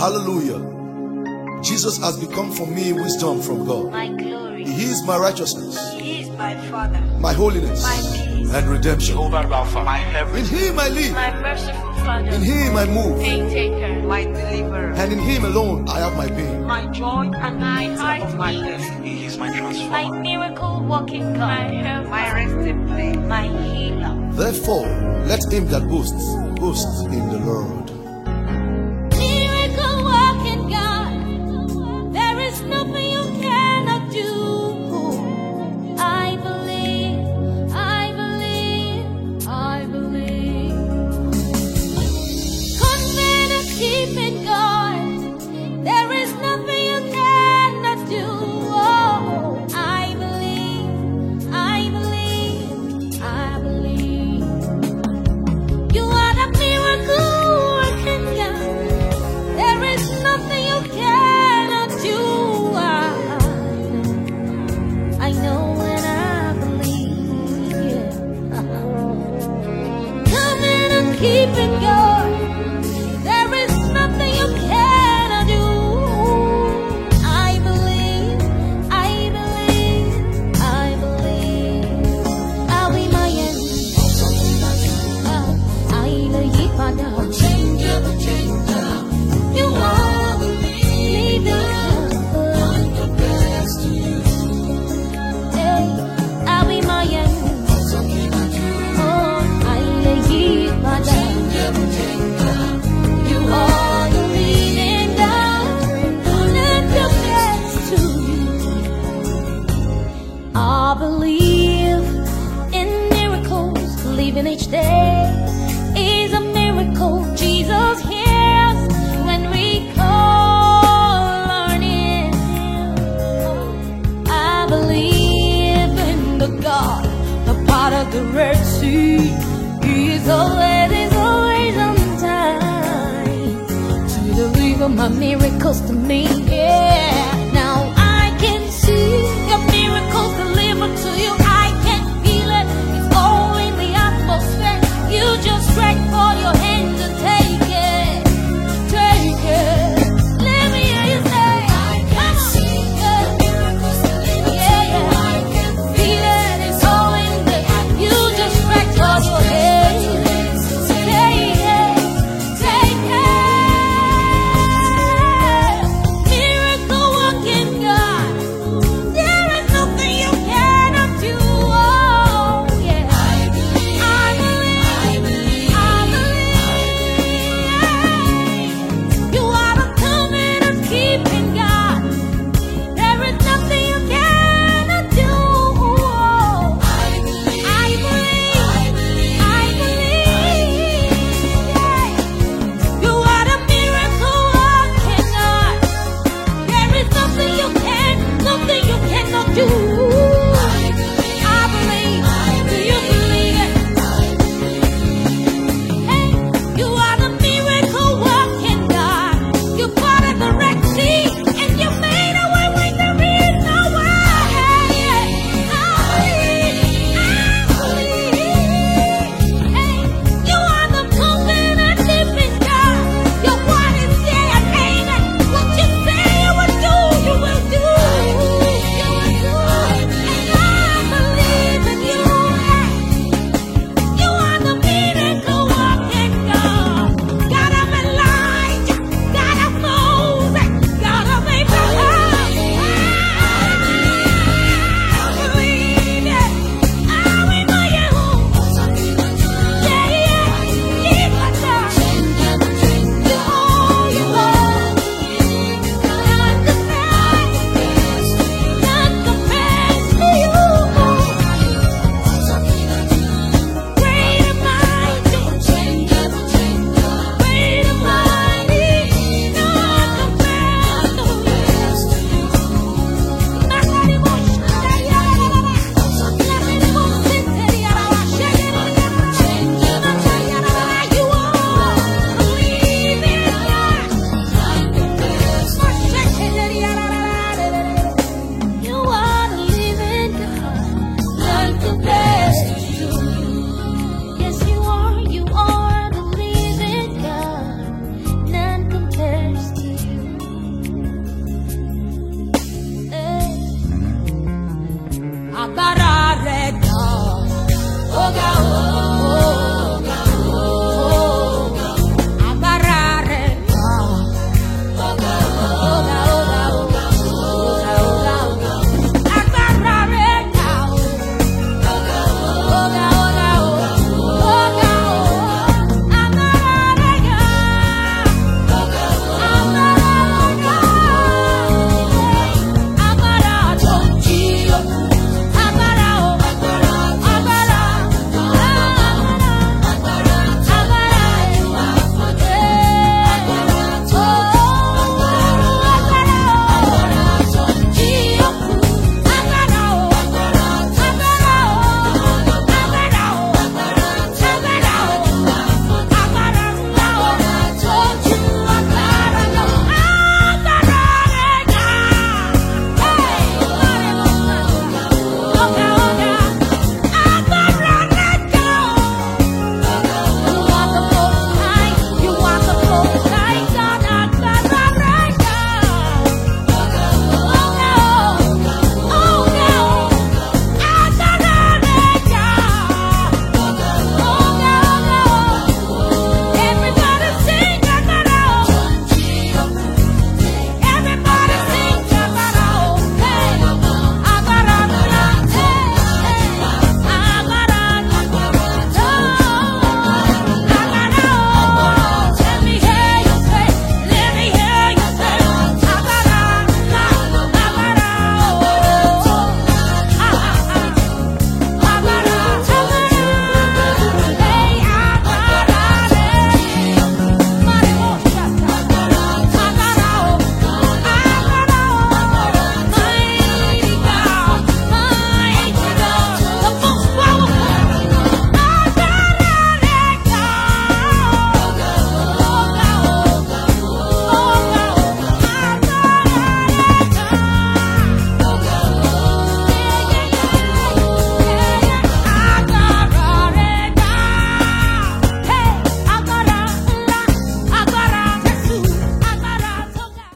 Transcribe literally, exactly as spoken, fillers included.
Hallelujah. Jesus has become for me wisdom from God. My glory. He is my righteousness. He is my Father. My holiness. My peace. And redemption. Jehovah Rapha, my In everything. Him I live. My merciful Father. In Him I move. Pain taker. My deliverer, And in Him alone I have my being. my joy and My the heart of my beat. destiny, He is my My transformer. miracle working God. My help. my resting place. My healer. Therefore, let him that boasts, boast in the Lord. Miracle working God. There is nothing you cannot do. I believe. I believe. I believe. Confident keeping God. There is nothing you cannot do. Oh, I believe. I believe. I believe. You are the miracle working God. There is nothing you cannot do. I, I know when I believe. Yeah. Coming and keeping God. There is nothing you cannot do. I believe. I believe. I believe. I'll be my end. You are the leader. Hey, I'll be my end. Oh, I lay my You are the leading God. Let your best to you. I believe in miracles. Believing each day is a miracle. Jesus hears when we call on Him. I believe in the God, the part of the Red Sea. He is always, is always on time to deliver my miracles to me.